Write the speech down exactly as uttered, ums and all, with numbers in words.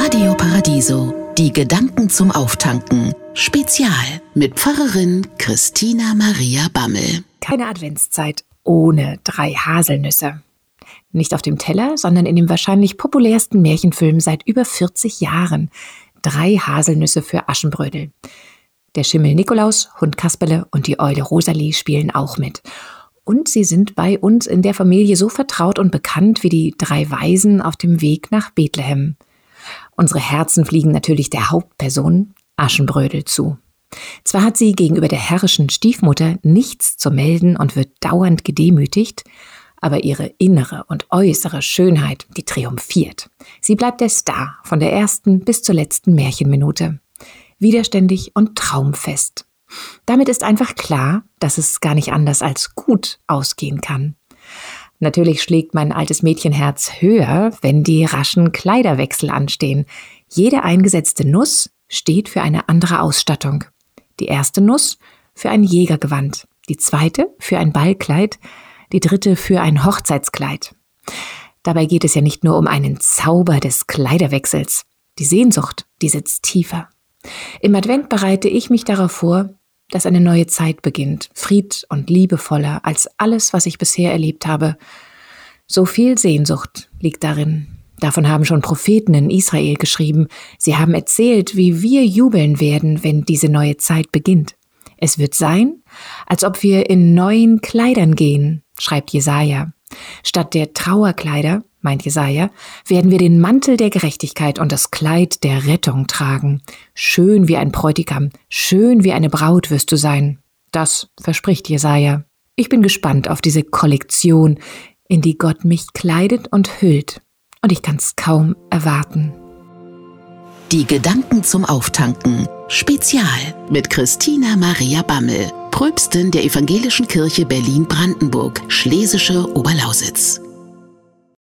Radio Paradiso, die Gedanken zum Auftanken. Spezial mit Pfarrerin Christina Maria Bammel. Keine Adventszeit ohne drei Haselnüsse. Nicht auf dem Teller, sondern in dem wahrscheinlich populärsten Märchenfilm seit über vierzig Jahren. Drei Haselnüsse für Aschenbrödel. Der Schimmel Nikolaus, Hund Kasperle und die Eule Rosalie spielen auch mit. Und sie sind bei uns in der Familie so vertraut und bekannt wie die drei Weisen auf dem Weg nach Bethlehem. Unsere Herzen fliegen natürlich der Hauptperson Aschenbrödel zu. Zwar hat sie gegenüber der herrischen Stiefmutter nichts zu melden und wird dauernd gedemütigt, aber ihre innere und äußere Schönheit, die triumphiert. Sie bleibt der Star von der ersten bis zur letzten Märchenminute. Widerständig und traumfest. Damit ist einfach klar, dass es gar nicht anders als gut ausgehen kann. Natürlich schlägt mein altes Mädchenherz höher, wenn die raschen Kleiderwechsel anstehen. Jede eingesetzte Nuss steht für eine andere Ausstattung. Die erste Nuss für ein Jägergewand, die zweite für ein Ballkleid, die dritte für ein Hochzeitskleid. Dabei geht es ja nicht nur um einen Zauber des Kleiderwechsels. Die Sehnsucht, die sitzt tiefer. Im Advent bereite ich mich darauf vor, dass eine neue Zeit beginnt, fried- und liebevoller als alles, was ich bisher erlebt habe. So viel Sehnsucht liegt darin. Davon haben schon Propheten in Israel geschrieben. Sie haben erzählt, wie wir jubeln werden, wenn diese neue Zeit beginnt. Es wird sein, als ob wir in neuen Kleidern gehen, schreibt Jesaja. Statt der Trauerkleider, meint Jesaja, werden wir den Mantel der Gerechtigkeit und das Kleid der Rettung tragen. Schön wie ein Bräutigam, schön wie eine Braut wirst du sein. Das verspricht Jesaja. Ich bin gespannt auf diese Kollektion, in die Gott mich kleidet und hüllt. Und ich kann's kaum erwarten. Die Gedanken zum Auftanken. Spezial mit Christina Maria Bammel, Pröpstin der Evangelischen Kirche Berlin-Brandenburg, Schlesische Oberlausitz.